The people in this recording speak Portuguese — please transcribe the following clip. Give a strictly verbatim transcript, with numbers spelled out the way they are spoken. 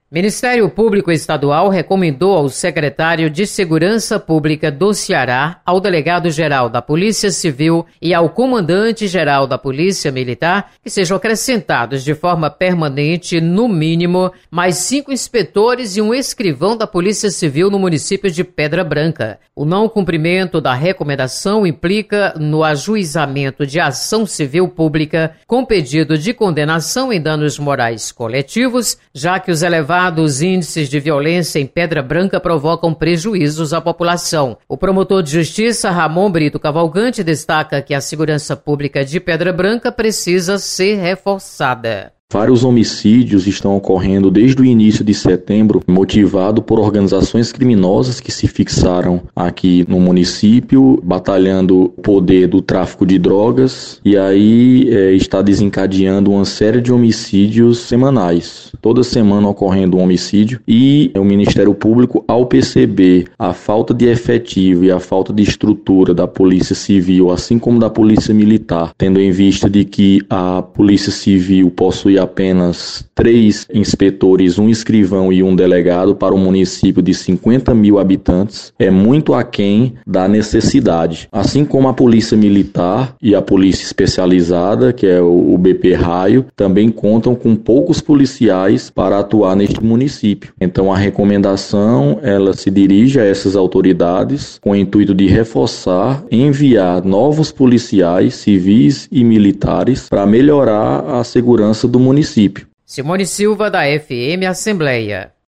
Ministério Público Estadual recomendou ao secretário de Segurança Pública do Ceará, ao delegado-geral da Polícia Civil e ao comandante-geral da Polícia Militar que sejam acrescentados de forma permanente, no mínimo, mais cinco inspetores e um escrivão da Polícia Civil no município de Pedra Branca. O não cumprimento da recomendação implica no ajuizamento de ação civil pública com pedido de condenação em danos morais coletivos, já que os elevados Os índices de violência em Pedra Branca provocam prejuízos à população. O promotor de justiça, Ramon Brito Cavalcante, destaca que a segurança pública de Pedra Branca precisa ser reforçada. Vários homicídios estão ocorrendo desde o início de setembro, motivado por organizações criminosas que se fixaram aqui no município, batalhando o poder do tráfico de drogas, e aí é, está desencadeando uma série de homicídios semanais. Toda semana ocorrendo um homicídio, e o Ministério Público, ao perceber a falta de efetivo e a falta de estrutura da Polícia Civil, assim como da Polícia Militar, tendo em vista de que a Polícia Civil possui apenas três inspetores, um escrivão e um delegado para um município de cinquenta mil habitantes, é muito aquém da necessidade. Assim como a Polícia Militar e a Polícia Especializada, que é o B P Raio, também contam com poucos policiais para atuar neste município. Então a recomendação, ela se dirige a essas autoridades com o intuito de reforçar, enviar novos policiais civis e militares para melhorar a segurança do município. Simone Silva, da F M Assembleia.